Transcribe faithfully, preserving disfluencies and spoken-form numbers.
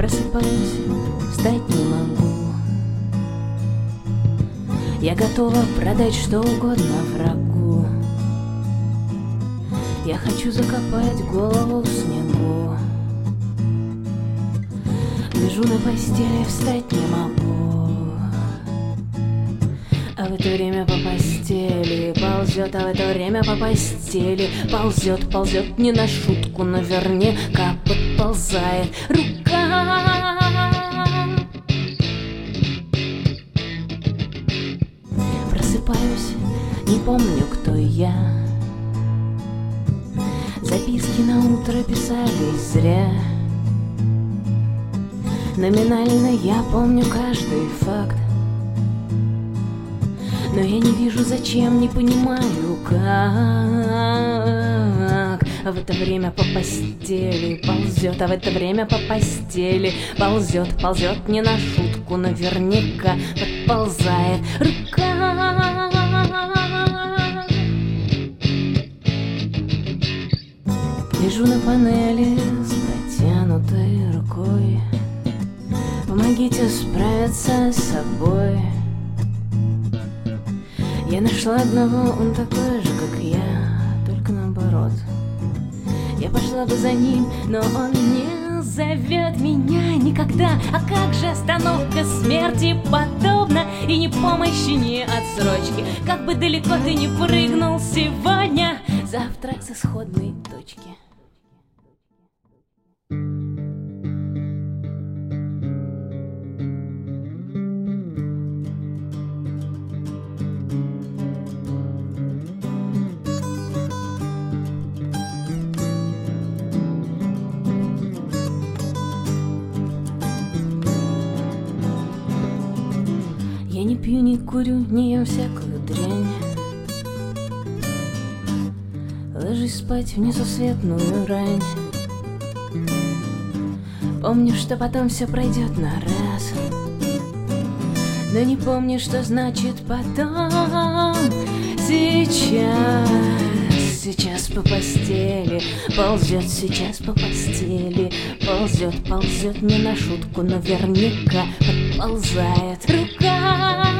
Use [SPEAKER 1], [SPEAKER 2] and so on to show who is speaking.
[SPEAKER 1] Просыпаюсь, встать не могу. Я готова продать что угодно врагу. Я хочу закопать голову в снегу. Лежу на постели, встать не могу. А в это время по постели ползет, а в это время по постели ползет, ползет не на шутку, наверняка подползает рука. Просыпаюсь, не помню, кто я. Записки на утро писались зря. Номинально я помню каждый факт, но я не вижу зачем, не понимаю как. А в это время по постели ползет, а в это время по постели ползет, ползет не на шутку, наверняка подползает рука. Лежу на панели с протянутой рукой. Помогите справиться с собой. Я нашла одного, он такой же, как я, только наоборот. Я пошла бы за ним, но он не зовет меня никогда. А как же остановка смерти подобна? И ни помощи, ни отсрочки. Как бы далеко ты не прыгнул сегодня, завтра с исходной точки. Я не пью, не курю, не ем всякую дрянь. Ложусь спать в несусветную рань. Помню, что потом все пройдет на раз, но не помню, что значит потом. Сейчас, сейчас по постели ползет, сейчас по постели ползет, ползет не на шутку, наверняка подползает рука.